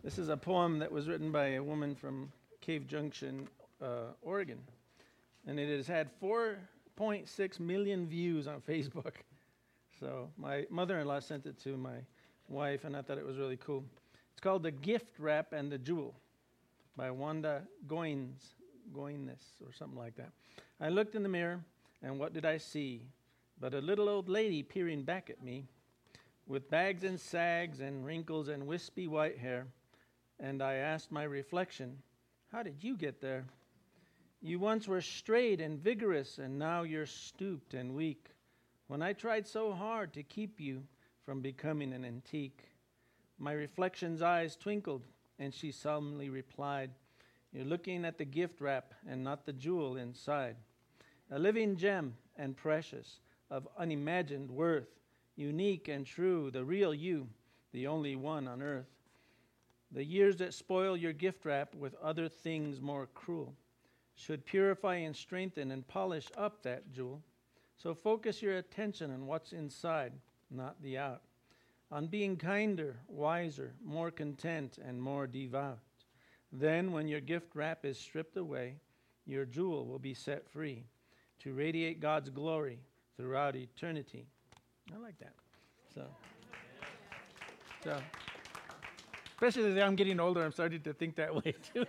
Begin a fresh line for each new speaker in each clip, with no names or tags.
This is a poem that was written by a woman from Cave Junction, Oregon. And it has had 4.6 million views on Facebook. So my mother-in-law sent it to my wife, and I thought it was really cool. It's called The Gift Wrap and the Jewel by Wanda Goines, or something like that. I looked in the mirror, and what did I see? But a little old lady peering back at me with bags and sags and wrinkles and wispy white hair. And I asked my reflection, how did you get there? You once were straight and vigorous, and now you're stooped and weak. When I tried so hard to keep you from becoming an antique. My reflection's eyes twinkled, and she solemnly replied, you're looking at the gift wrap and not the jewel inside. A living gem and precious, of unimagined worth, unique and true, the real you, the only one on earth. The years that spoil your gift wrap with other things more cruel should purify and strengthen and polish up that jewel. So focus your attention on what's inside, not the out. On being kinder, wiser, more content, and more devout. Then, when your gift wrap is stripped away, your jewel will be set free to radiate God's glory throughout eternity. I like that. So especially as I'm getting older, I'm starting to think that way too.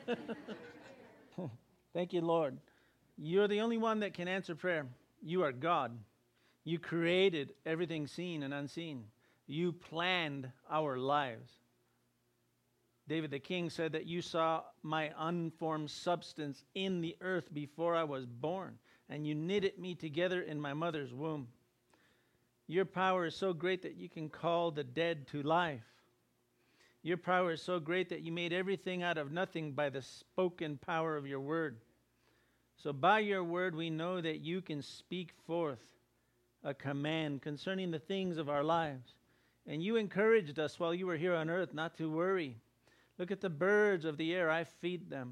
Thank you, Lord. You're the only one that can answer prayer. You are God. You created everything seen and unseen. You planned our lives. David the king said that you saw my unformed substance in the earth before I was born, and you knitted me together in my mother's womb. Your power is so great that you can call the dead to life. Your power is so great that you made everything out of nothing by the spoken power of your word. So by your word we know that you can speak forth a command concerning the things of our lives. And you encouraged us while you were here on earth not to worry. Look at the birds of the air. I feed them.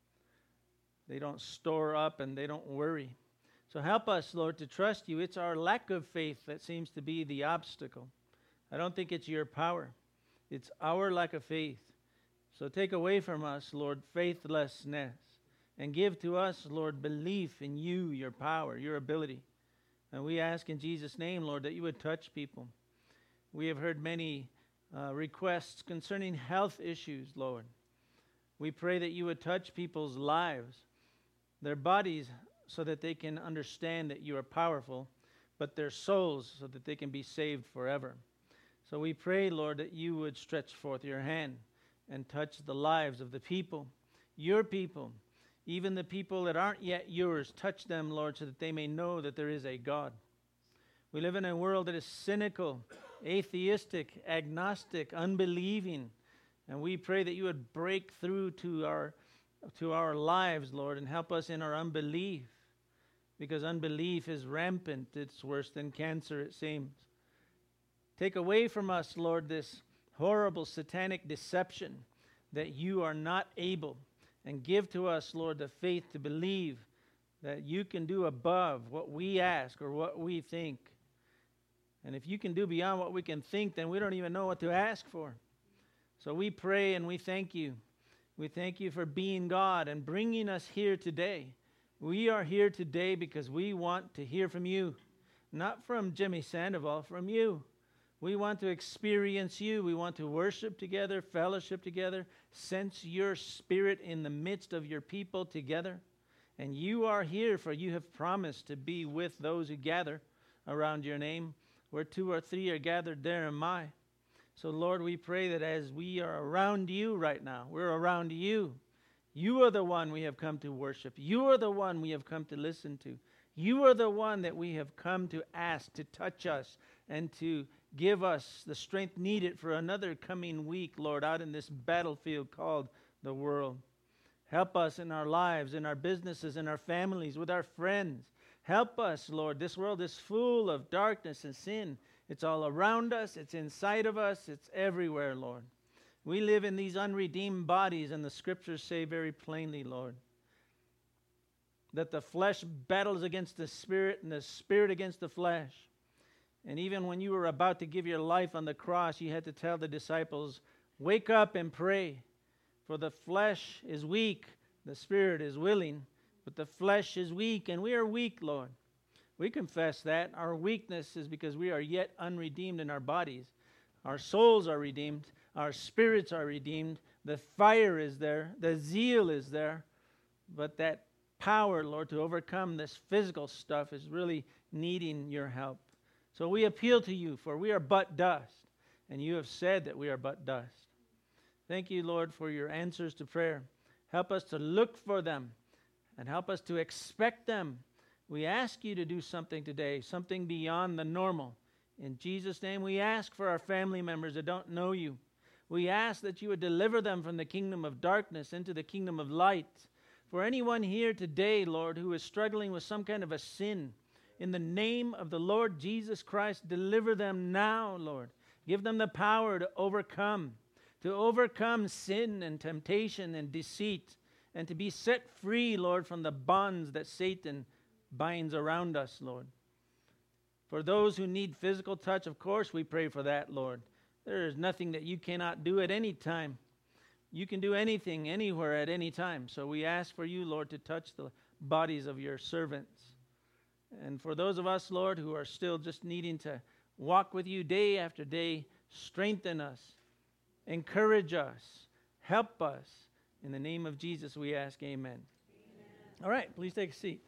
They don't store up and they don't worry. So help us, Lord, to trust you. It's our lack of faith that seems to be the obstacle. I don't think it's your power. It's our lack of faith. So take away from us, Lord, faithlessness. And give to us, Lord, belief in you, your power, your ability. And we ask in Jesus' name, Lord, that you would touch people. We have heard many requests concerning health issues, Lord. We pray that you would touch people's lives, their bodies, so that they can understand that you are powerful, but their souls so that they can be saved forever. So we pray, Lord, that you would stretch forth your hand and touch the lives of the people, your people, even the people that aren't yet yours. Touch them, Lord, so that they may know that there is a God. We live in a world that is cynical, atheistic, agnostic, unbelieving. And we pray that you would break through to our lives, Lord, and help us in our unbelief. Because unbelief is rampant. It's worse than cancer, it seems. Take away from us, Lord, this horrible satanic deception that you are not able. And give to us, Lord, the faith to believe that you can do above what we ask or what we think. And if you can do beyond what we can think, then we don't even know what to ask for. So we pray and we thank you. We thank you for being God and bringing us here today. We are here today because we want to hear from you. Not from Jimmy Sandoval, from you. We want to experience you. We want to worship together, fellowship together, sense your spirit in the midst of your people together. And you are here, for you have promised to be with those who gather around your name. Where 2 or 3 are gathered, there am I. So, Lord, we pray that as we are around you right now, we're around you. You are the one we have come to worship. You are the one we have come to listen to. You are the one that we have come to ask to touch us and to give us the strength needed for another coming week, Lord, out in this battlefield called the world. Help us in our lives, in our businesses, in our families, with our friends. Help us, Lord. This world is full of darkness and sin. It's all around us. It's inside of us. It's everywhere, Lord. We live in these unredeemed bodies, and the scriptures say very plainly, Lord, that the flesh battles against the spirit and the spirit against the flesh. And even when you were about to give your life on the cross, you had to tell the disciples, wake up and pray. For the flesh is weak, the spirit is willing, but the flesh is weak, and we are weak, Lord. We confess that. Our weakness is because we are yet unredeemed in our bodies. Our souls are redeemed. Our spirits are redeemed. The fire is there. The zeal is there. But that power, Lord, to overcome this physical stuff is really needing your help. So we appeal to you, for we are but dust, and you have said that we are but dust. Thank you, Lord, for your answers to prayer. Help us to look for them and help us to expect them. We ask you to do something today, something beyond the normal. In Jesus' name, we ask for our family members that don't know you. We ask that you would deliver them from the kingdom of darkness into the kingdom of light. For anyone here today, Lord, who is struggling with some kind of a sin, in the name of the Lord Jesus Christ, deliver them now, Lord. Give them the power to overcome sin and temptation and deceit, and to be set free, Lord, from the bonds that Satan binds around us, Lord. For those who need physical touch, of course, we pray for that, Lord. There is nothing that you cannot do at any time. You can do anything, anywhere, at any time. So we ask for you, Lord, to touch the bodies of your servants. And for those of us, Lord, who are still just needing to walk with you day after day, strengthen us, encourage us, help us. In the name of Jesus, we ask, amen. All right, please take a seat.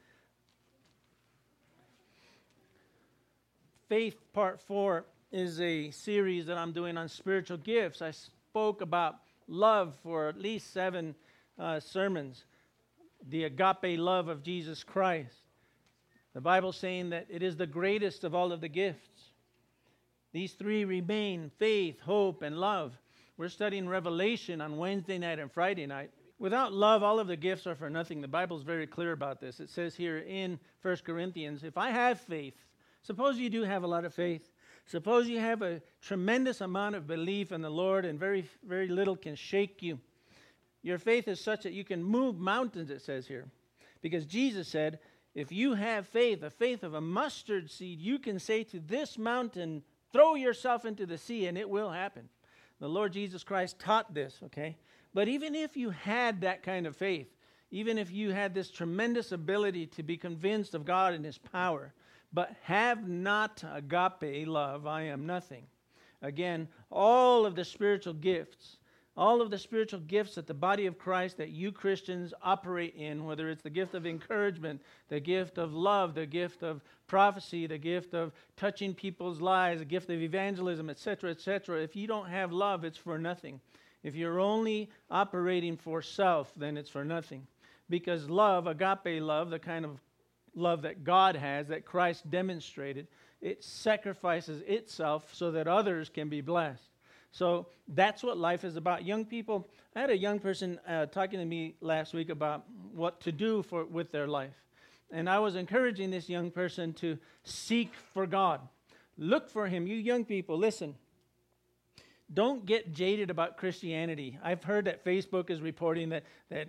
Faith Part 4 is a series that I'm doing on spiritual gifts. I spoke about love for at least 7 sermons. The agape love of Jesus Christ. The Bible saying that it is the greatest of all of the gifts. These 3 remain: faith, hope, and love. We're studying Revelation on Wednesday night and Friday night. Without love, all of the gifts are for nothing. The Bible's very clear about this. It says here in 1 Corinthians, if I have faith, suppose you do have a lot of faith. Suppose you have a tremendous amount of belief in the Lord and very, very little can shake you. Your faith is such that you can move mountains, it says here. Because Jesus said, if you have faith, the faith of a mustard seed, you can say to this mountain, throw yourself into the sea, and it will happen. The Lord Jesus Christ taught this, okay? But even if you had that kind of faith, even if you had this tremendous ability to be convinced of God and His power, but have not agape love, I am nothing. Again, all of the spiritual gifts that the body of Christ, that you Christians operate in, whether it's the gift of encouragement, the gift of love, the gift of prophecy, the gift of touching people's lives, the gift of evangelism, etc., etc., if you don't have love, it's for nothing. If you're only operating for self, then it's for nothing. Because love, agape love, the kind of love that God has, that Christ demonstrated, it sacrifices itself so that others can be blessed. So that's what life is about. Young people, I had a young person talking to me last week about what to do with their life. And I was encouraging this young person to seek for God. Look for Him. You young people, listen. Don't get jaded about Christianity. I've heard that Facebook is reporting that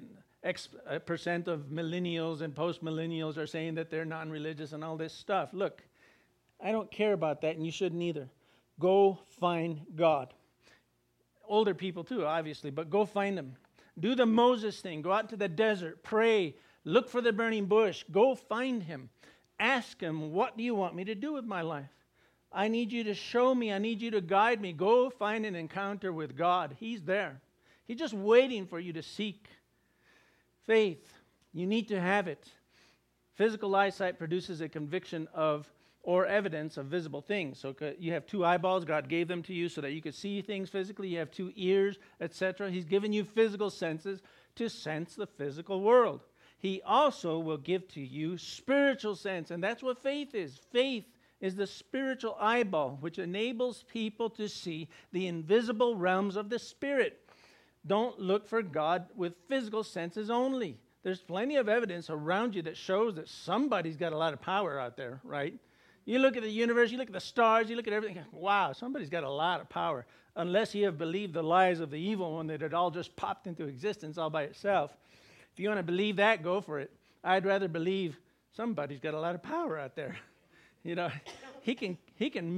X% of millennials and post-millennials are saying that they're non-religious and all this stuff. Look, I don't care about that, and you shouldn't either. Go find God. Older people too, obviously, but go find Him. Do the Moses thing. Go out to the desert. Pray. Look for the burning bush. Go find Him. Ask Him, what do you want me to do with my life? I need you to show me. I need you to guide me. Go find an encounter with God. He's there. He's just waiting for you to seek. Faith, you need to have it. Physical eyesight produces a conviction of or evidence of visible things. So you have 2 eyeballs. God gave them to you so that you could see things physically. You have 2 ears, etc. He's given you physical senses to sense the physical world. He also will give to you spiritual sense, and that's what faith is. Faith is the spiritual eyeball, which enables people to see the invisible realms of the Spirit. Don't look for God with physical senses only. There's plenty of evidence around you that shows that somebody's got a lot of power out there, right? You look at the universe, you look at the stars, you look at everything. Wow, somebody's got a lot of power. Unless you have believed the lies of the evil one that it all just popped into existence all by itself. If you want to believe that, go for it. I'd rather believe somebody's got a lot of power out there. You know, he can make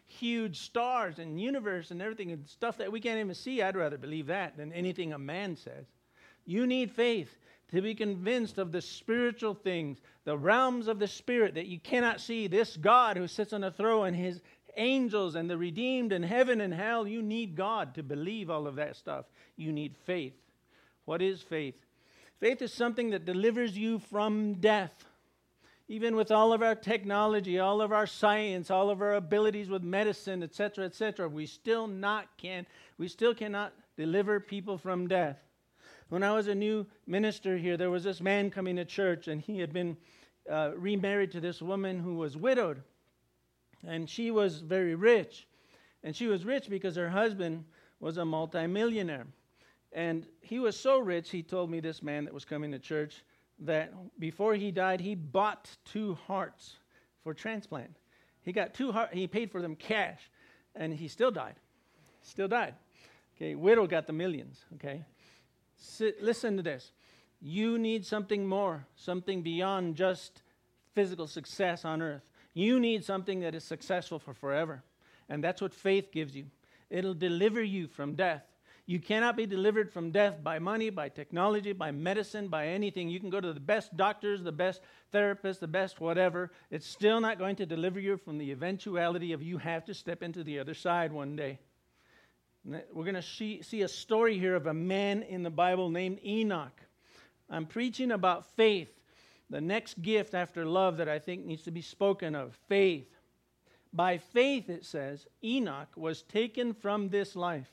huge stars and universe and everything and stuff that we can't even see. I'd rather believe that than anything a man says. You need faith to be convinced of the spiritual things, the realms of the spirit that you cannot see. This God who sits on the throne and his angels and the redeemed in heaven and hell. You need God to believe all of that stuff. You need faith. What is faith? Faith is something that delivers you from death. Even with all of our technology, all of our science, all of our abilities with medicine, etc., we still cannot deliver people from death. When I was a new minister here, there was this man coming to church, and he had been remarried to this woman who was widowed. And she was very rich. And she was rich because her husband was a multimillionaire. And he was so rich, he told me, this man that was coming to church, that before he died, he bought 2 hearts for transplant. He got 2 hearts, he paid for them cash, and he still died. Okay, widow got the millions, okay? Listen to this. You need something more, something beyond just physical success on earth. You need something that is successful for forever. And that's what faith gives you. It'll deliver you from death. You cannot be delivered from death by money, by technology, by medicine, by anything. You can go to the best doctors, the best therapists, the best whatever. It's still not going to deliver you from the eventuality of you have to step into the other side one day. We're going to see a story here of a man in the Bible named Enoch. I'm preaching about faith, the next gift after love that I think needs to be spoken of, faith. By faith, it says, Enoch was taken from this life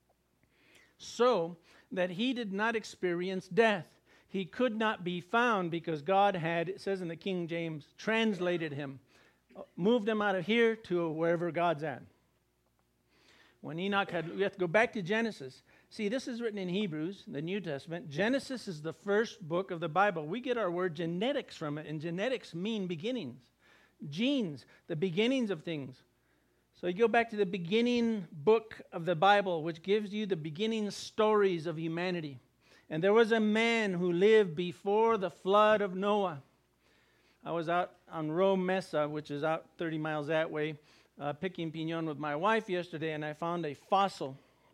so that he did not experience death. He could not be found because God had, it says in the King James, translated him, moved him out of here to wherever God's at. When Enoch we have to go back to Genesis. See, this is written in Hebrews, the New Testament. Genesis is the first book of the Bible. We get our word genetics from it, and genetics mean beginnings. Genes, the beginnings of things. So you go back to the beginning book of the Bible, which gives you the beginning stories of humanity. And there was a man who lived before the flood of Noah. I was out on Rome Mesa, which is out 30 miles that way, picking piñon with my wife yesterday, and I found a fossil,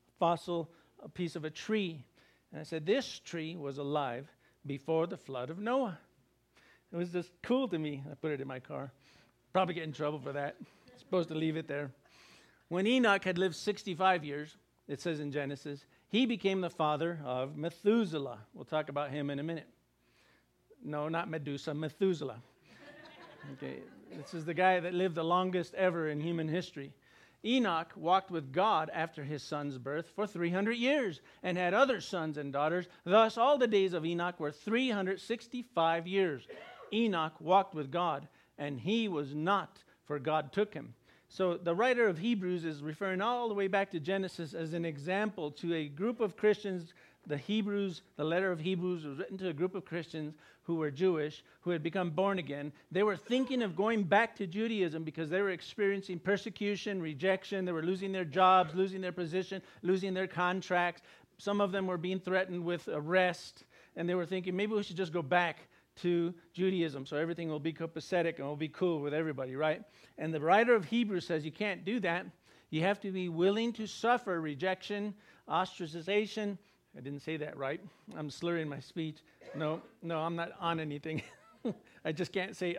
a piece of a tree. And I said, this tree was alive before the flood of Noah. It was just cool to me. I put it in my car. Probably get in trouble for that. Supposed to leave it there. When Enoch had lived 65 years, it says in Genesis, he became the father of Methuselah. We'll talk about him in a minute. No, not Medusa, Methuselah. Okay, this is the guy that lived the longest ever in human history. Enoch walked with God after his son's birth for 300 years and had other sons and daughters. Thus, all the days of Enoch were 365 years. Enoch walked with God, and he was not, for God took him. So the writer of Hebrews is referring all the way back to Genesis as an example to a group of Christians. The letter of Hebrews was written to a group of Christians who were Jewish, who had become born again. They were thinking of going back to Judaism because they were experiencing persecution, rejection. They were losing their jobs, losing their position, losing their contracts. Some of them were being threatened with arrest, and they were thinking, maybe we should just go back to Judaism so everything will be copacetic and will be cool with everybody, right? And the writer of Hebrews says you can't do that. You have to be willing to suffer rejection, ostracization. I didn't say that right. I'm slurring my speech. No, I'm not on anything. I just can't say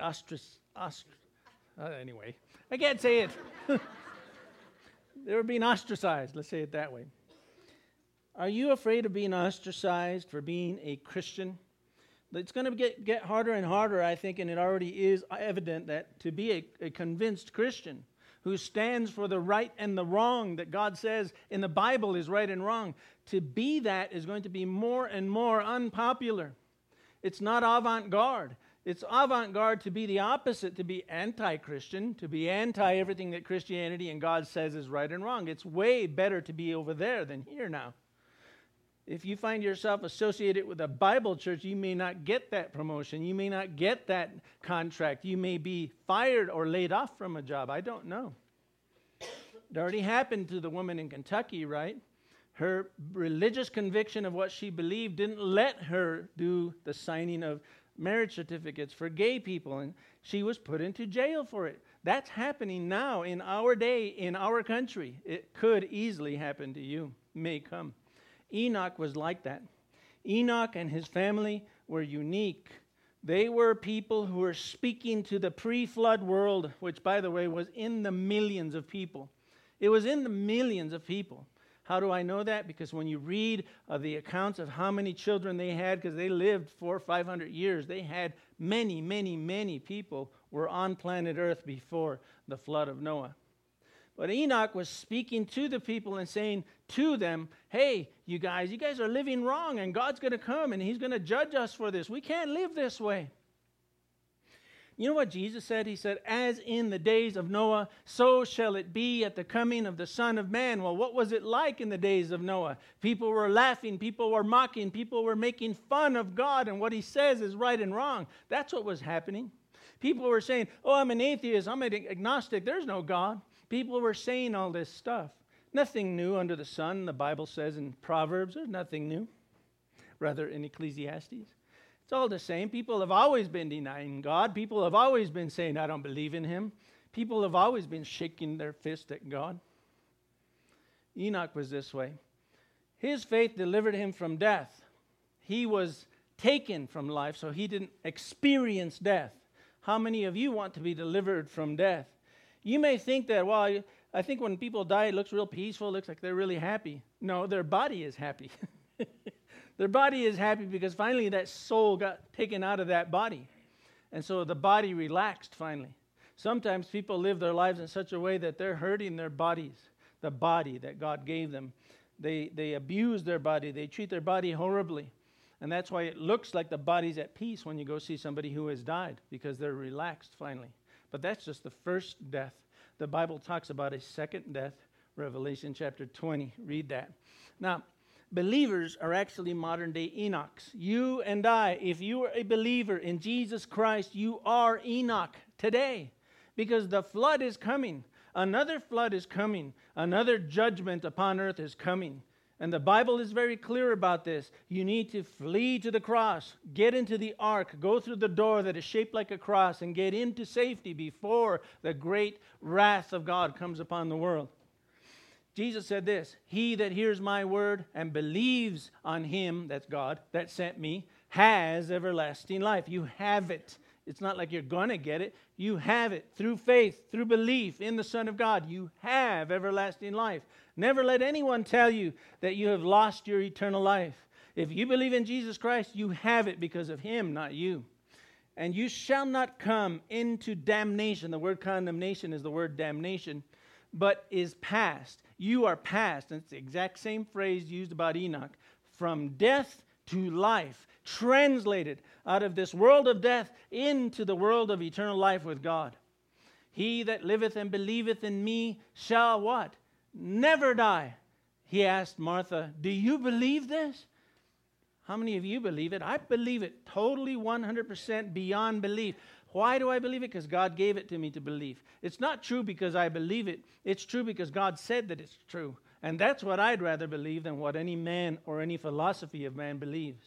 anyway, I can't say it. They were being ostracized. Let's say it that way. Are you afraid of being ostracized for being a Christian? It's going to get harder and harder, I think, and it already is evident that to be a convinced Christian who stands for the right and the wrong that God says in the Bible is right and wrong, to be that is going to be more and more unpopular. It's not avant-garde. It's avant-garde to be the opposite, to be anti-Christian, to be anti-everything that Christianity and God says is right and wrong. It's way better to be over there than here now. If you find yourself associated with a Bible church, you may not get that promotion. You may not get that contract. You may be fired or laid off from a job. I don't know. It already happened to the woman in Kentucky, right? Her religious conviction of what she believed didn't let her do the signing of marriage certificates for gay people, and she was put into jail for it. That's happening now in our day, in our country. It could easily happen to you, may come. Enoch was like that. Enoch and his family were unique. They were people who were speaking to the pre-flood world, which, by the way, was in the millions of people. It was in the millions of people. How do I know that? Because when you read the accounts of how many children they had, because they lived 400 or 500 years, they had many, many, many people were on planet Earth before the flood of Noah. But Enoch was speaking to the people and saying to them, hey, you guys are living wrong, and God's going to come and he's going to judge us for this. We can't live this way. You know what Jesus said? He said, as in the days of Noah, so shall it be at the coming of the Son of Man. Well, what was it like in the days of Noah? People were laughing, people were mocking, people were making fun of God, and what he says is right and wrong. That's what was happening. People were saying, oh, I'm an atheist, I'm an agnostic, there's no God. People were saying all this stuff. Nothing new under the sun, the Bible says in Proverbs. There's nothing new. Rather, in Ecclesiastes. It's all the same. People have always been denying God. People have always been saying, I don't believe in him. People have always been shaking their fist at God. Enoch was this way. His faith delivered him from death. He was taken from life, so he didn't experience death. How many of you want to be delivered from death? You may think that, well, I think when people die, it looks real peaceful, it looks like they're really happy. No, their body is happy. Their body is happy because finally that soul got taken out of that body. And so the body relaxed finally. Sometimes people live their lives in such a way that they're hurting their bodies, the body that God gave them. They abuse their body. They treat their body horribly. And that's why it looks like the body's at peace when you go see somebody who has died, because they're relaxed finally. But that's just the first death. The Bible talks about a second death, Revelation chapter 20. Read that. Now, believers are actually modern-day Enochs. You and I, if you are a believer in Jesus Christ, you are Enoch today, because the flood is coming. Another flood is coming. Another judgment upon earth is coming. And the Bible is very clear about this. You need to flee to the cross, get into the ark, go through the door that is shaped like a cross, and get into safety before the great wrath of God comes upon the world. Jesus said this, he that hears my word and believes on him, that's God, that sent me, has everlasting life. You have it. It's not like you're going to get it. You have it through faith, through belief in the Son of God. You have everlasting life. Never let anyone tell you that you have lost your eternal life. If you believe in Jesus Christ, you have it because of him, not you. And you shall not come into damnation. The word condemnation is the word damnation, but is past. You are past. And it's the exact same phrase used about Enoch. From death to life. Translated out of this world of death into the world of eternal life with God. He that liveth and believeth in me shall what? Never die. He asked Martha, do you believe this? How many of you believe it? I believe it totally 100% beyond belief. Why do I believe it? Because God gave it to me to believe. It's not true because I believe it. It's true because God said that it's true. And that's what I'd rather believe than what any man or any philosophy of man believes.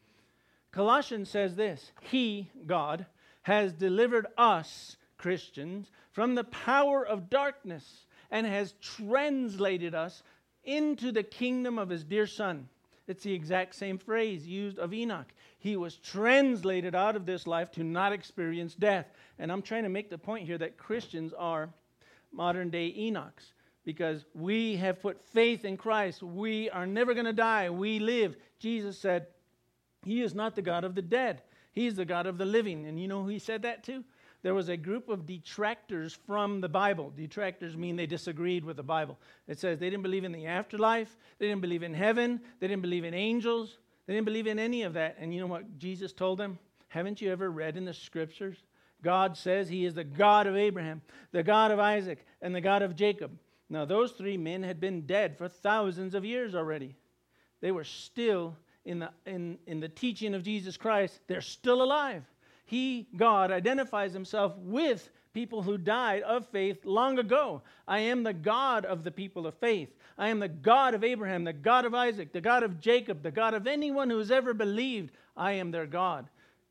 Colossians says this, he, God, has delivered us, Christians, from the power of darkness and has translated us into the kingdom of his dear Son. It's the exact same phrase used of Enoch. He was translated out of this life to not experience death. And I'm trying to make the point here that Christians are modern-day Enochs because we have put faith in Christ. We are never going to die. We live. Jesus said, he is not the God of the dead. He is the God of the living. And you know who he said that to? There was a group of detractors from the Bible. Detractors mean they disagreed with the Bible. It says they didn't believe in the afterlife. They didn't believe in heaven. They didn't believe in angels. They didn't believe in any of that. And you know what Jesus told them? Haven't you ever read in the scriptures? God says he is the God of Abraham, the God of Isaac, and the God of Jacob. Now those three men had been dead for thousands of years already. They were still in the teaching of Jesus Christ. They're still alive. He, God, identifies himself with people who died of faith long ago. I am the God of the people of faith. I am the God of Abraham, the God of Isaac, the God of Jacob, the God of anyone who has ever believed. I am their God.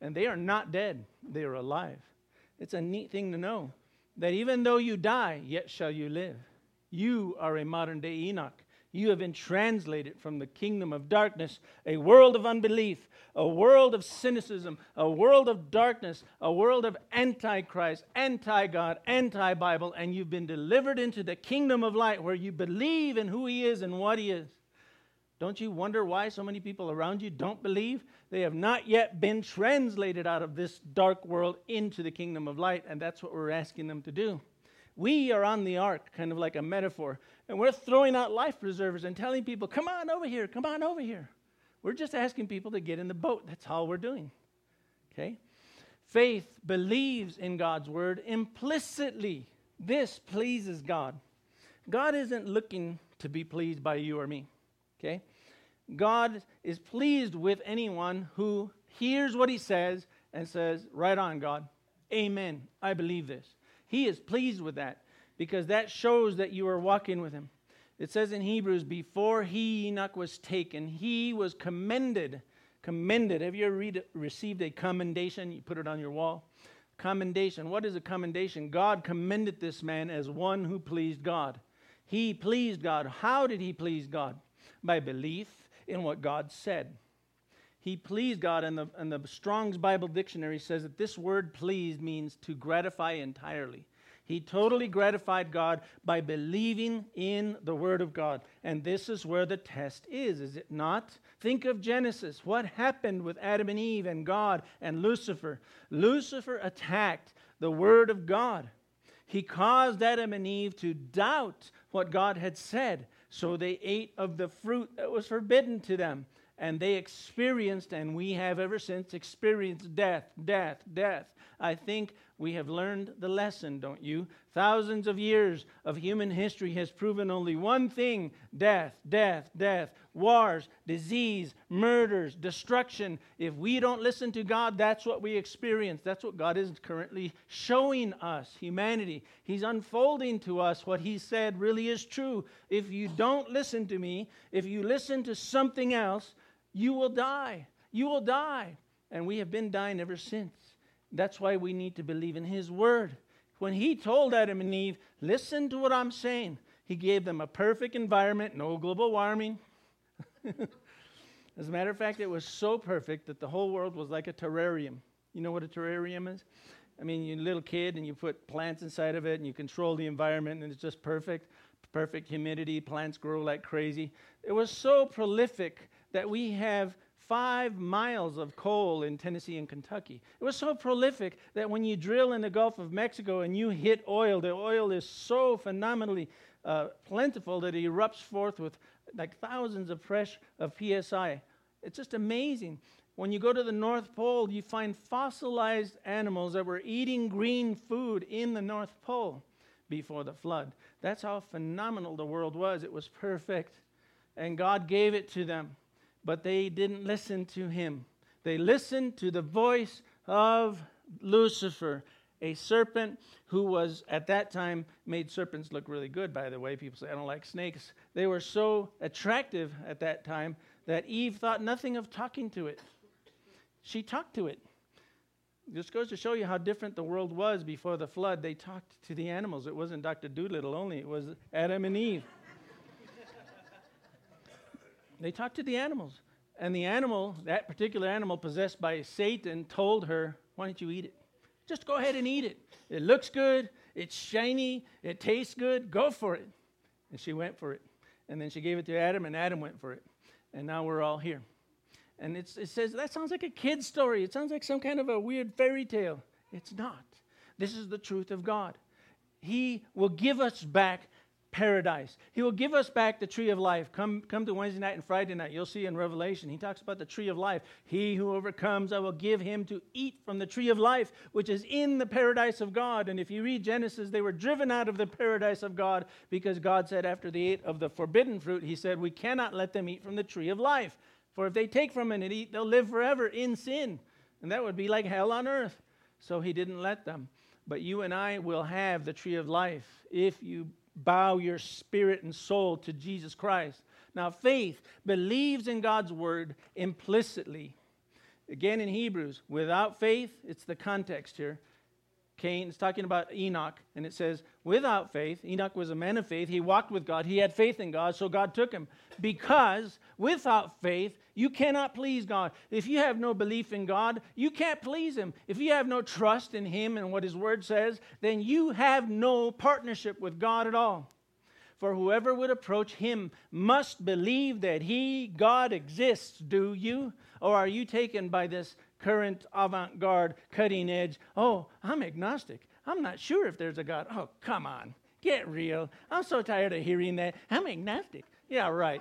And they are not dead. They are alive. It's a neat thing to know that even though you die, yet shall you live. You are a modern day Enoch. You have been translated from the kingdom of darkness, a world of unbelief, a world of cynicism, a world of darkness, a world of antichrist, anti-God, anti-Bible, and you've been delivered into the kingdom of light where you believe in who he is and what he is. Don't you wonder why so many people around you don't believe? They have not yet been translated out of this dark world into the kingdom of light, and that's what we're asking them to do. We are on the ark, kind of like a metaphor, and we're throwing out life preservers and telling people, come on over here, come on over here. We're just asking people to get in the boat. That's all we're doing. Okay? Faith believes in God's word implicitly. This pleases God. God isn't looking to be pleased by you or me. Okay? God is pleased with anyone who hears what he says and says, right on, God. Amen. I believe this. He is pleased with that because that shows that you are walking with him. It says in Hebrews, before Enoch was taken, he was commended. Commended. Have you ever received a commendation? You put it on your wall. Commendation. What is a commendation? God commended this man as one who pleased God. He pleased God. How did he please God? By belief in what God said. He pleased God, and the Strong's Bible Dictionary says that this word pleased means to gratify entirely. He totally gratified God by believing in the Word of God. And this is where the test is it not? Think of Genesis. What happened with Adam and Eve and God and Lucifer? Lucifer attacked the Word of God. He caused Adam and Eve to doubt what God had said. So they ate of the fruit that was forbidden to them. And they experienced, and we have ever since experienced death, death, death. I think we have learned the lesson, don't you? Thousands of years of human history has proven only one thing: death, death, death, wars, disease, murders, destruction. If we don't listen to God, that's what we experience. That's what God is currently showing us, humanity. He's unfolding to us what he said really is true. If you don't listen to me, if you listen to something else, you will die. You will die. And we have been dying ever since. That's why we need to believe in his word. When he told Adam and Eve, listen to what I'm saying, he gave them a perfect environment, no global warming. As a matter of fact, it was so perfect that the whole world was like a terrarium. You know what a terrarium is? I mean, you're a little kid and you put plants inside of it and you control the environment and it's just perfect. Perfect humidity, plants grow like crazy. It was so prolific that we have 5 miles of coal in Tennessee and Kentucky. It was so prolific that when you drill in the Gulf of Mexico and you hit oil, the oil is so phenomenally plentiful that it erupts forth with like thousands of PSI. It's just amazing. When you go to the North Pole, you find fossilized animals that were eating green food in the North Pole before the flood. That's how phenomenal the world was. It was perfect. And God gave it to them. But they didn't listen to him. They listened to the voice of Lucifer, a serpent who was, at that time, made serpents look really good, by the way. People say, I don't like snakes. They were so attractive at that time that Eve thought nothing of talking to it. She talked to it. This goes to show you how different the world was before the flood. They talked to the animals. It wasn't Dr. Doolittle only. It was Adam and Eve. They talked to the animals. And the animal, that particular animal possessed by Satan, told her, why don't you eat it? Just go ahead and eat it. It looks good. It's shiny. It tastes good. Go for it. And she went for it. And then she gave it to Adam, and Adam went for it. And now we're all here. And it says, that sounds like a kid's story. It sounds like some kind of a weird fairy tale. It's not. This is the truth of God. He will give us back paradise. He will give us back the tree of life. Come to Wednesday night and Friday night. You'll see in Revelation, he talks about the tree of life. He who overcomes, I will give him to eat from the tree of life, which is in the paradise of God. And if you read Genesis, they were driven out of the paradise of God because God said after they ate of the forbidden fruit, he said, we cannot let them eat from the tree of life. For if they take from it and eat, they'll live forever in sin. And that would be like hell on earth. So he didn't let them. But you and I will have the tree of life if you bow your spirit and soul to Jesus Christ. Now, faith believes in God's word implicitly. Again in Hebrews, without faith, it's the context here. Cain is talking about Enoch, and it says, without faith, Enoch was a man of faith. He walked with God. He had faith in God, so God took him. Because without faith, you cannot please God. If you have no belief in God, you can't please Him. If you have no trust in Him and what His Word says, then you have no partnership with God at all. For whoever would approach Him must believe that He, God, exists. Do you? Or are you taken by this current avant-garde, cutting edge? Oh, I'm agnostic. I'm not sure if there's a God. Oh, come on. Get real. I'm so tired of hearing that. I'm agnostic. Yeah, right.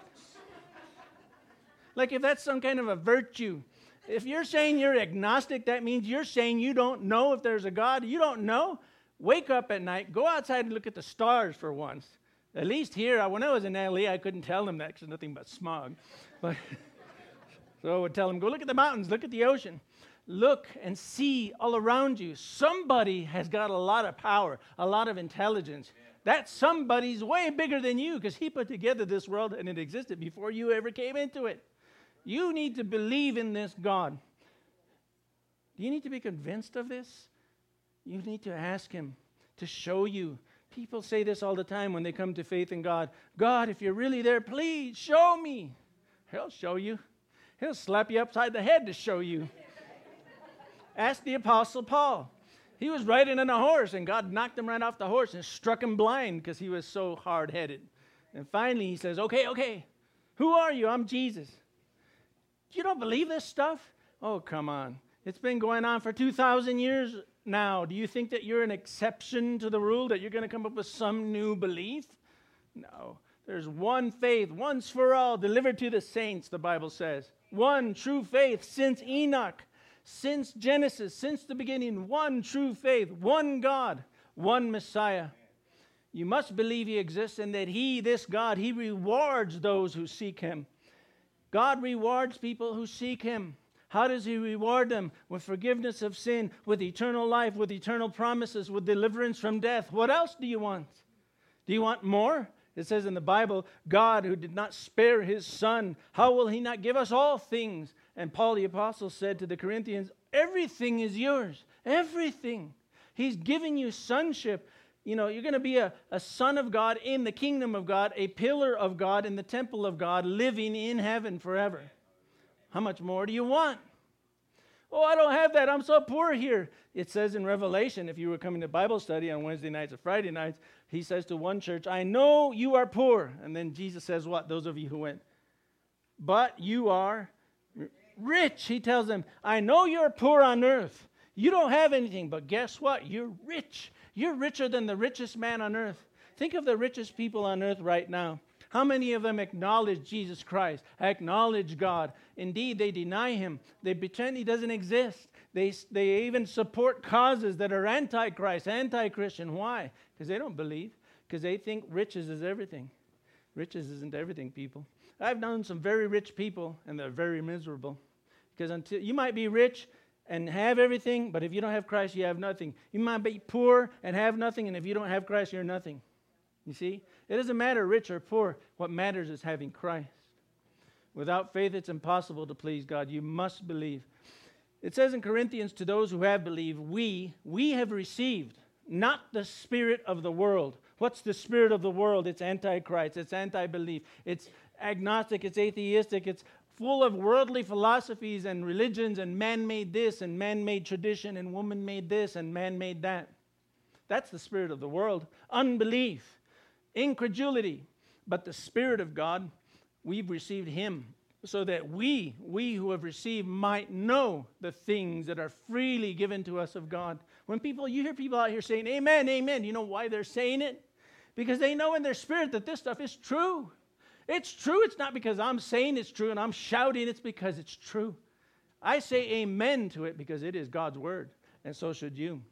Like if that's some kind of a virtue. If you're saying you're agnostic, that means you're saying you don't know if there's a God. You don't know? Wake up at night. Go outside and look at the stars for once. At least here, when I was in LA, I couldn't tell them that because nothing but smog. But so I would tell them, go look at the mountains, look at the ocean. Look and see all around you. Somebody has got a lot of power, a lot of intelligence. That somebody's way bigger than you because he put together this world and it existed before you ever came into it. You need to believe in this God. Do you need to be convinced of this? You need to ask Him to show you. People say this all the time when they come to faith in God. God, if you're really there, please show me. He'll show you. He'll slap you upside the head to show you. Ask the Apostle Paul. He was riding on a horse, and God knocked him right off the horse and struck him blind because he was so hard-headed. And finally he says, okay, who are you? I'm Jesus. You don't believe this stuff? Oh, come on. It's been going on for 2,000 years now. Do you think that you're an exception to the rule, that you're going to come up with some new belief? No. There's one faith, once for all, delivered to the saints, the Bible says. One true faith since Enoch, since Genesis, since the beginning. One true faith, one God, one Messiah. You must believe He exists and that He, this God, He rewards those who seek Him. God rewards people who seek Him. How does He reward them? With forgiveness of sin, with eternal life, with eternal promises, with deliverance from death. What else do you want? Do you want more? It says in the Bible, God who did not spare His Son, how will He not give us all things? And Paul the Apostle said to the Corinthians, everything is yours. Everything. He's giving you sonship. You know, you're going to be a son of God in the kingdom of God, a pillar of God in the temple of God, living in heaven forever. How much more do you want? Oh, I don't have that. I'm so poor here. It says in Revelation, if you were coming to Bible study on Wednesday nights or Friday nights, He says to one church, I know you are poor. And then Jesus says what? Those of you who went, but you are rich. He tells them, I know you're poor on earth. You don't have anything, but guess what? You're rich. You're richer than the richest man on earth. Think of the richest people on earth right now. How many of them acknowledge Jesus Christ, acknowledge God? Indeed, they deny Him. They pretend He doesn't exist. They even support causes that are anti-Christ, anti-Christian. Why? Because they don't believe. Because they think riches is everything. Riches isn't everything, people. I've known some very rich people, and they're very miserable. Because until you might be rich and have everything, but if you don't have Christ, you have nothing. You might be poor and have nothing, and if you don't have Christ, you're nothing. You see? It doesn't matter rich or poor. What matters is having Christ. Without faith, it's impossible to please God. You must believe. It says in Corinthians, to those who have believed, we have received, not the spirit of the world. What's the spirit of the world? It's anti-Christ. It's anti-belief. It's agnostic. It's atheistic. It's full of worldly philosophies and religions and man-made this and man-made tradition and woman-made this and man-made that. That's the spirit of the world. Unbelief. Incredulity. But the Spirit of God, we've received Him so that we who have received might know the things that are freely given to us of God. When you hear people out here saying, amen, amen, you know why they're saying it? Because they know in their spirit that this stuff is true. It's true. It's not because I'm saying it's true and I'm shouting. It's because it's true. I say amen to it because it is God's word, and so should you.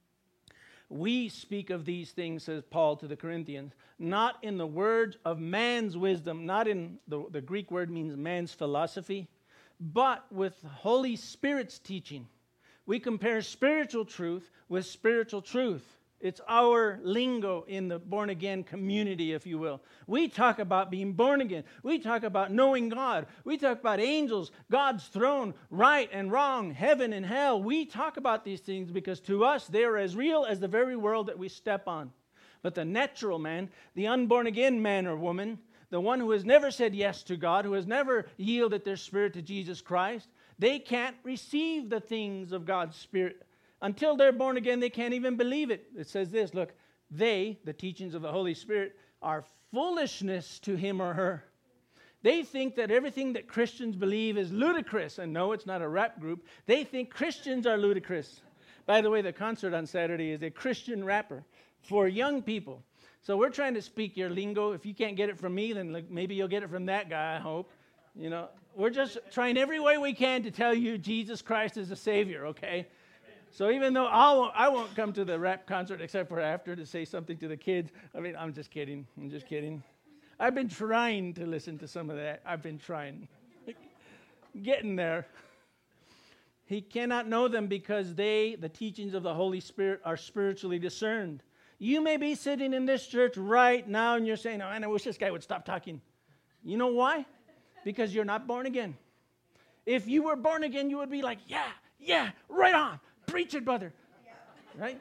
We speak of these things, says Paul to the Corinthians, not in the words of man's wisdom, not in the Greek word means man's philosophy, but with Holy Spirit's teaching. We compare spiritual truth with spiritual truth. It's our lingo in the born-again community, if you will. We talk about being born again. We talk about knowing God. We talk about angels, God's throne, right and wrong, heaven and hell. We talk about these things because to us, they are as real as the very world that we step on. But the natural man, the unborn-again man or woman, the one who has never said yes to God, who has never yielded their spirit to Jesus Christ, they can't receive the things of God's Spirit. Until they're born again, they can't even believe it. It says this, look, they, the teachings of the Holy Spirit, are foolishness to him or her. They think that everything that Christians believe is ludicrous. And no, it's not a rap group. They think Christians are ludicrous. By the way, the concert on Saturday is a Christian rapper for young people. So we're trying to speak your lingo. If you can't get it from me, then maybe you'll get it from that guy, I hope. You know, we're just trying every way we can to tell you Jesus Christ is a Savior, okay? So even though I won't come to the rap concert except for after to say something to the kids. I mean, I'm just kidding. I've been trying to listen to some of that. I've been trying. Getting there. He cannot know them because they, the teachings of the Holy Spirit, are spiritually discerned. You may be sitting in this church right now and you're saying, oh, I wish this guy would stop talking. You know why? Because you're not born again. If you were born again, you would be like, yeah, right on. Preach it, brother. Right?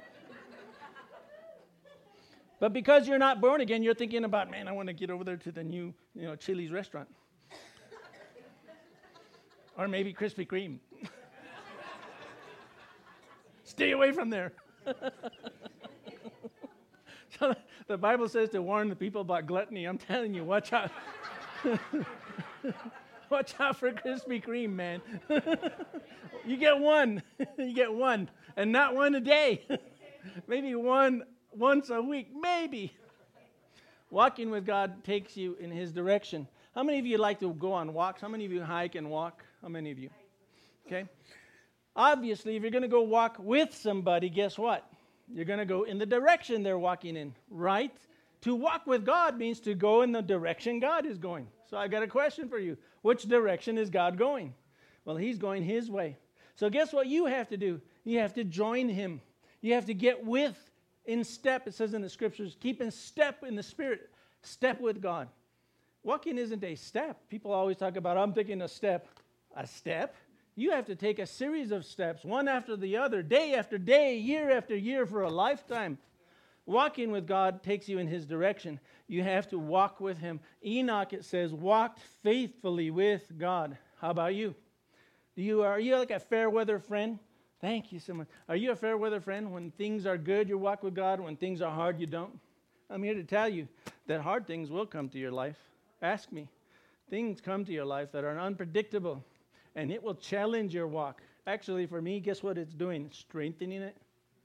But because you're not born again, you're thinking about, man, I want to get over there to the new, Chili's restaurant. Or maybe Krispy Kreme. Stay away from there. So the Bible says to warn the people about gluttony. I'm telling you, watch out. Watch out for Krispy Kreme, man. You get one. You get one. And not one a day. Maybe one once a week. Maybe. Walking with God takes you in his direction. How many of you like to go on walks? How many of you hike and walk? How many of you? Okay. Obviously, if you're going to go walk with somebody, guess what? You're going to go in the direction they're walking in, right? To walk with God means to go in the direction God is going. So I got a question for you. Which direction is God going? Well, he's going his way. So guess what you have to do? You have to join him. You have to get in step. It says in the scriptures, keep in step in the Spirit. Step with God. Walking isn't a step. People always talk about, I'm taking a step. A step? You have to take a series of steps, one after the other, day after day, year after year, for a lifetime. Walking with God takes you in his direction. You have to walk with him. Enoch, it says, walked faithfully with God. How about you? Are you like a fair weather friend? Thank you so much. Are you a fair weather friend? When things are good, you walk with God. When things are hard, you don't. I'm here to tell you that hard things will come to your life. Ask me. Things come to your life that are unpredictable, and it will challenge your walk. Actually, for me, guess what it's doing? It's strengthening it.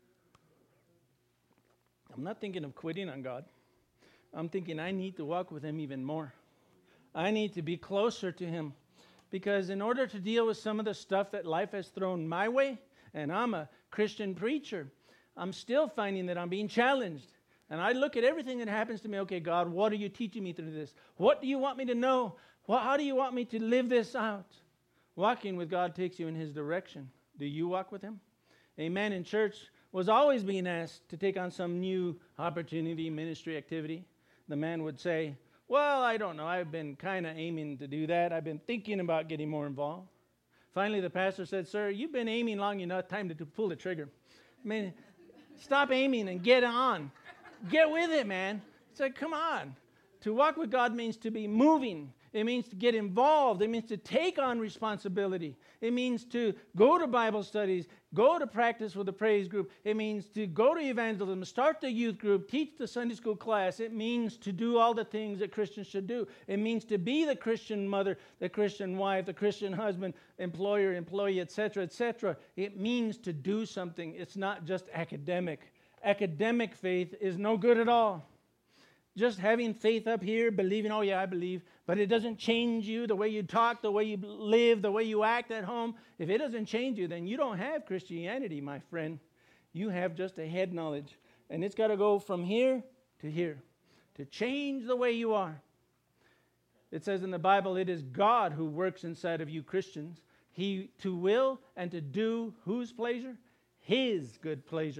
I'm not thinking of quitting on God. I'm thinking I need to walk with him even more. I need to be closer to him. Because in order to deal with some of the stuff that life has thrown my way, and I'm a Christian preacher, I'm still finding that I'm being challenged. And I look at everything that happens to me, okay, God, what are you teaching me through this? What do you want me to know? How do you want me to live this out? Walking with God takes you in his direction. Do you walk with him? A man in church was always being asked to take on some new opportunity, ministry activity. The man would say, well, I don't know. I've been kind of aiming to do that. I've been thinking about getting more involved. Finally, the pastor said, sir, you've been aiming long enough. Time to pull the trigger. I mean, stop aiming and get on. Get with it, man. It's like, come on. To walk with God means to be moving. It means to get involved. It means to take on responsibility. It means to go to Bible studies, go to practice with the praise group. It means to go to evangelism, start the youth group, teach the Sunday school class. It means to do all the things that Christians should do. It means to be the Christian mother, the Christian wife, the Christian husband, employer, employee, etc., etc. It means to do something. It's not just academic. Academic faith is no good at all. Just having faith up here, believing, oh yeah, I believe, but it doesn't change you, the way you talk, the way you live, the way you act at home. If it doesn't change you, then you don't have Christianity, my friend. You have just a head knowledge. And it's got to go from here to here to change the way you are. It says in the Bible, it is God who works inside of you Christians. He to will and to do whose pleasure? His good pleasure.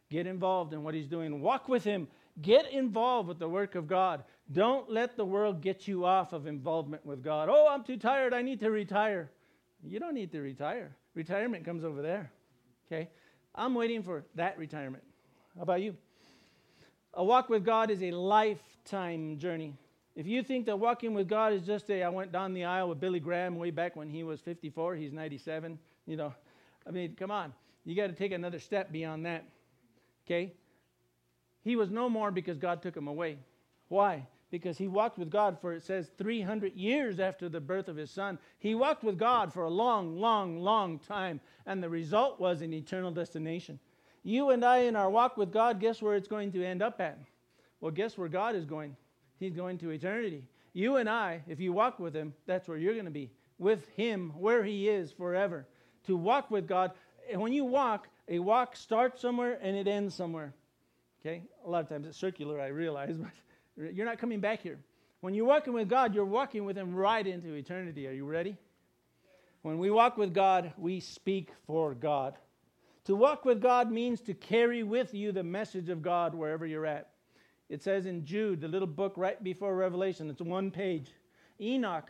Get involved in what he's doing. Walk with him. Get involved with the work of God. Don't let the world get you off of involvement with God. Oh, I'm too tired. I need to retire. You don't need to retire. Retirement comes over there. Okay? I'm waiting for that retirement. How about you? A walk with God is a lifetime journey. If you think that walking with God is just I went down the aisle with Billy Graham way back when he was 54, he's 97, come on. You got to take another step beyond that. Okay? He was no more because God took him away. Why? Because he walked with God for, it says, 300 years after the birth of his son. He walked with God for a long, long, long time, and the result was an eternal destination. You and I in our walk with God, guess where it's going to end up at? Well, guess where God is going? He's going to eternity. You and I, if you walk with him, that's where you're going to be. With him, where he is forever. To walk with God, when you walk, a walk starts somewhere and it ends somewhere. Okay? A lot of times it's circular, I realize, but you're not coming back here. When you're walking with God, you're walking with him right into eternity. Are you ready? When we walk with God, we speak for God. To walk with God means to carry with you the message of God wherever you're at. It says in Jude, the little book right before Revelation, it's one page. Enoch,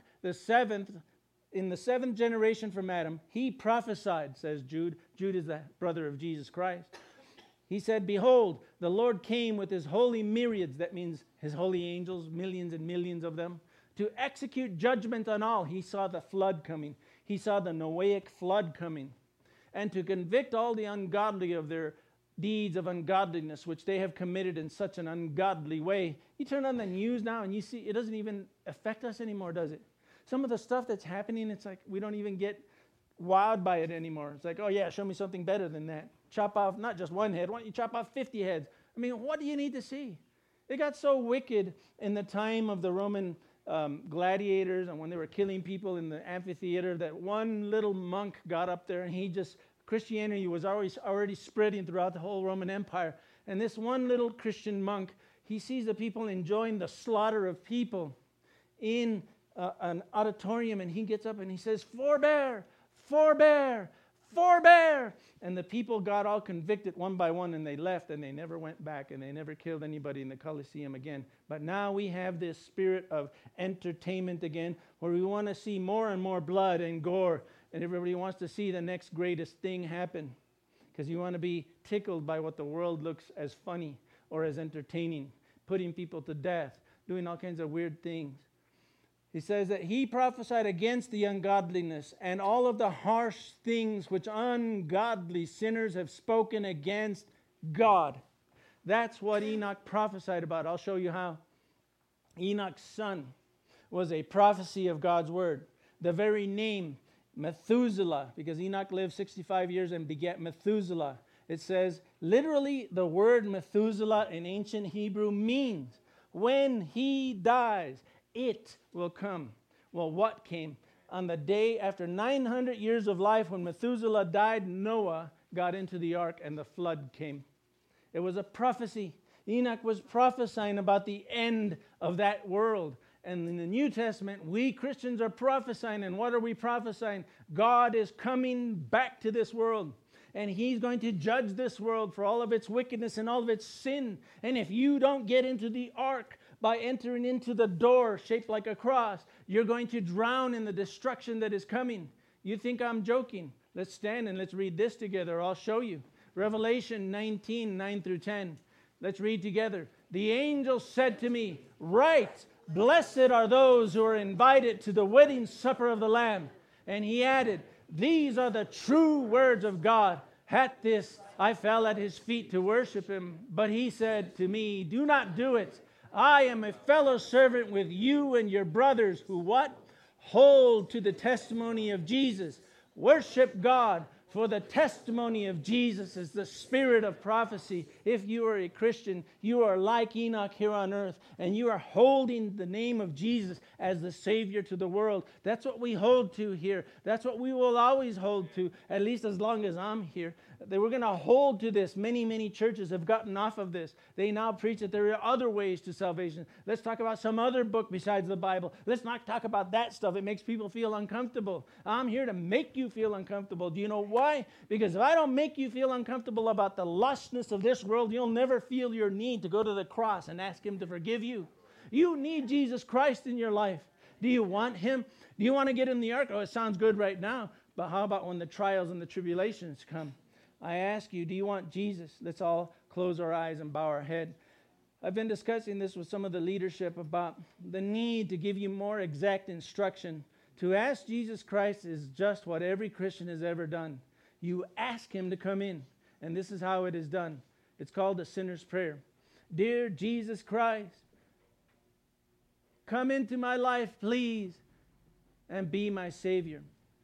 in the seventh generation from Adam, he prophesied, says Jude. Jude is the brother of Jesus Christ. He said, behold, the Lord came with his holy myriads, that means his holy angels, millions and millions of them, to execute judgment on all. He saw the flood coming. He saw the Noahic flood coming. And to convict all the ungodly of their deeds of ungodliness, which they have committed in such an ungodly way. You turn on the news now and you see it doesn't even affect us anymore, does it? Some of the stuff that's happening, it's like we don't even get wowed by it anymore. It's like, oh yeah, show me something better than that. Chop off not just one head. Why don't you chop off 50 heads? I mean, what do you need to see? It got so wicked in the time of the Roman gladiators and when they were killing people in the amphitheater that one little monk got up there and Christianity was already spreading throughout the whole Roman Empire. And this one little Christian monk, he sees the people enjoying the slaughter of people in an auditorium, and he gets up and he says, forbear, forbear, forbear. And the people got all convicted one by one, and they left, and they never went back, and they never killed anybody in the Colosseum again. But now we have this spirit of entertainment again, where we want to see more and more blood and gore, and everybody wants to see the next greatest thing happen, because you want to be tickled by what the world looks as funny or as entertaining, putting people to death, doing all kinds of weird things. He says that he prophesied against the ungodliness and all of the harsh things which ungodly sinners have spoken against God. That's what Enoch prophesied about. I'll show you how. Enoch's son was a prophecy of God's word. The very name, Methuselah, because Enoch lived 65 years and begat Methuselah. It says, literally, the word Methuselah in ancient Hebrew means when he dies, it will come. Well, what came? On the day after 900 years of life, when Methuselah died, Noah got into the ark and the flood came. It was a prophecy. Enoch was prophesying about the end of that world. And in the New Testament, we Christians are prophesying. And what are we prophesying? God is coming back to this world. And he's going to judge this world for all of its wickedness and all of its sin. And if you don't get into the ark by entering into the door shaped like a cross, you're going to drown in the destruction that is coming. You think I'm joking? Let's stand and let's read this together. I'll show you. Revelation 19, 9 through 10. Let's read together. The angel said to me, write, blessed are those who are invited to the wedding supper of the Lamb. And he added, these are the true words of God. At this, I fell at his feet to worship him. But he said to me, do not do it. I am a fellow servant with you and your brothers who what? Hold to the testimony of Jesus. Worship God, for the testimony of Jesus is the spirit of prophecy. If you are a Christian, you are like Enoch here on earth, and you are holding the name of Jesus as the Savior to the world. That's what we hold to here. That's what we will always hold to, at least as long as I'm here. They were going to hold to this. Many, many churches have gotten off of this. They now preach that there are other ways to salvation. Let's talk about some other book besides the Bible. Let's not talk about that stuff. It makes people feel uncomfortable. I'm here to make you feel uncomfortable. Do you know Why? Because if I don't make you feel uncomfortable about the lustness of this world, you'll never feel your need to go to the cross and ask him to forgive you. You need Jesus Christ in your life. Do you want him? Do you want to get in the ark? Oh, it sounds good right now, but how about when the trials and the tribulations come? I ask you, do you want Jesus? Let's all close our eyes and bow our head. I've been discussing this with some of the leadership about the need to give you more exact instruction. To ask Jesus Christ is just what every Christian has ever done. You ask him to come in, and this is how it is done. It's called the sinner's prayer. Dear Jesus Christ, come into my life, please, and be my Savior.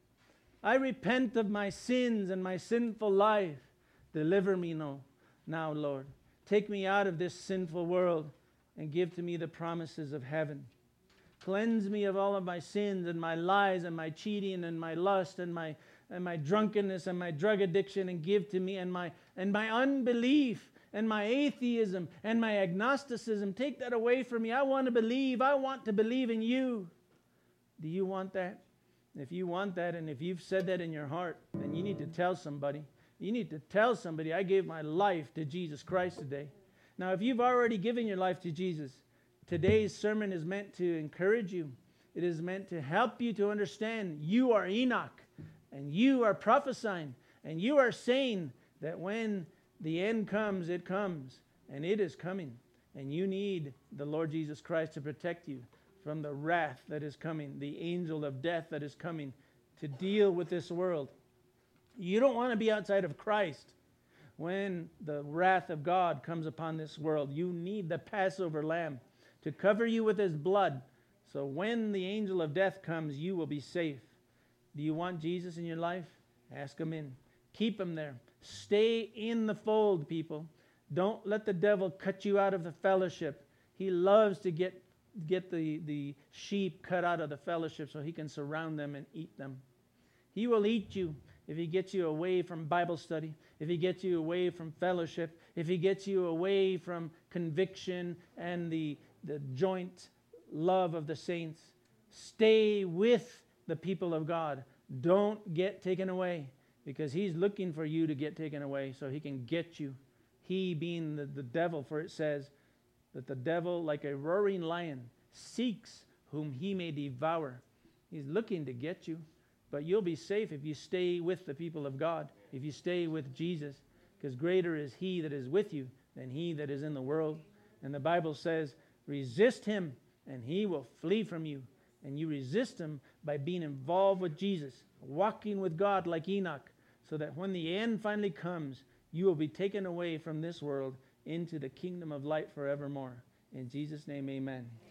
I repent of my sins and my sinful life. Deliver me now, Lord. Take me out of this sinful world and give to me the promises of heaven. Cleanse me of all of my sins and my lies and my cheating and my lust and my drunkenness and my drug addiction, and give to me and my unbelief and my atheism and my agnosticism. Take that away from me. I want to believe. I want to believe in you. Do you want that? If you want that, and if you've said that in your heart, then you need to tell somebody. You need to tell somebody, I gave my life to Jesus Christ today. Now, if you've already given your life to Jesus, today's sermon is meant to encourage you. It is meant to help you to understand you are Enoch, and you are prophesying, and you are saying that when the end comes, it comes, and it is coming. And you need the Lord Jesus Christ to protect you from the wrath that is coming, the angel of death that is coming to deal with this world. You don't want to be outside of Christ when the wrath of God comes upon this world. You need the Passover lamb to cover you with his blood. So when the angel of death comes, you will be safe. Do you want Jesus in your life? Ask him in. Keep him there. Stay in the fold, people. Don't let the devil cut you out of the fellowship. He loves to get the sheep cut out of the fellowship so he can surround them and eat them. He will eat you if he gets you away from Bible study, if he gets you away from fellowship, if he gets you away from conviction and the joint love of the saints. Stay with the people of God. Don't get taken away, because he's looking for you to get taken away so he can get you. He being the devil, for it says that the devil, like a roaring lion, seeks whom he may devour. He's looking to get you. But you'll be safe if you stay with the people of God, if you stay with Jesus, because greater is he that is with you than he that is in the world. And the Bible says, resist him and he will flee from you. And you resist him by being involved with Jesus, walking with God like Enoch, so that when the end finally comes, you will be taken away from this world into the kingdom of light forevermore. In Jesus' name, amen.